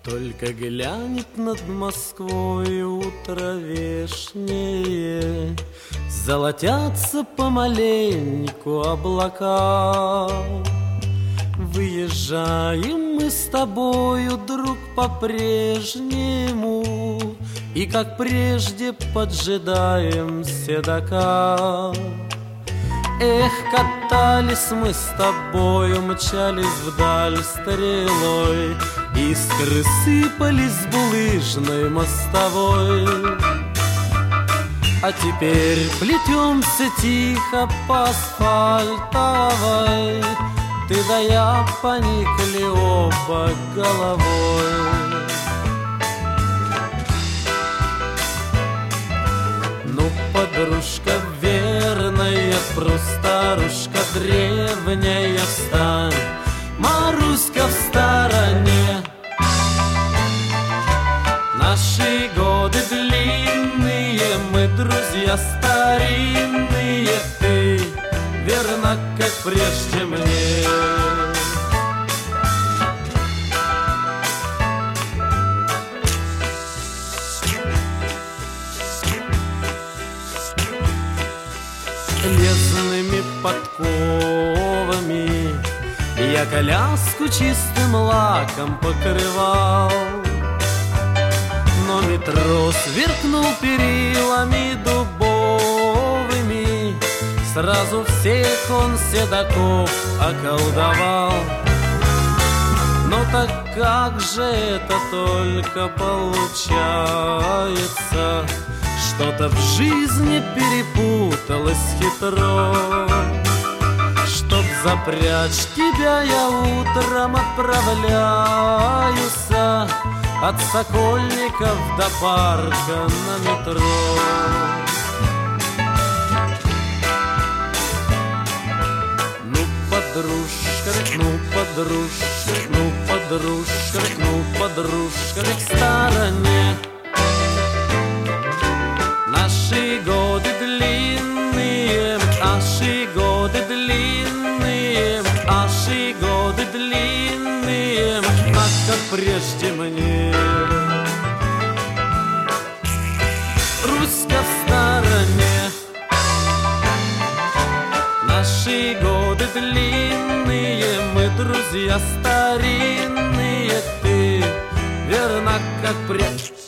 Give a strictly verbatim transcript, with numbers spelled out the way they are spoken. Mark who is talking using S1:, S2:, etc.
S1: Только глянет над Москвой утро вешнее, золотятся помаленьку облака. Выезжаем мы с тобою, друг, по-прежнему, и, как прежде, поджидаем седока. Эх, катались мы с тобою, мчались вдаль стрелой, искры сыпались с булыжной мостовой. А теперь плетемся тихо по асфальтовой, ты да я поникли оба головой. Ну, подружка верная, прустарушка древняя, встань, Маруська в стороне. Наши годы длинные, мы друзья старинные, ты верна, как прежде мне. Железными подковами я коляску чистым лаком покрывал, но метро сверкнул перилами дубовыми, сразу всех он седаков околдовал. Но так как же это только получается, что-то в жизни перепуталось хитро. Чтоб запрячь тебя, я утром отправляюсь от Сокольников до парка на метро. Ну, подружка, ну, подружка, ну, подружка, ну, подружка, к стороне. Наши годы длинные, наши годы длинные, наши годы длинные, так как прежде мне. Руська в стороне. Наши годы длинные, мы друзья старинные, ты верна, как прежде.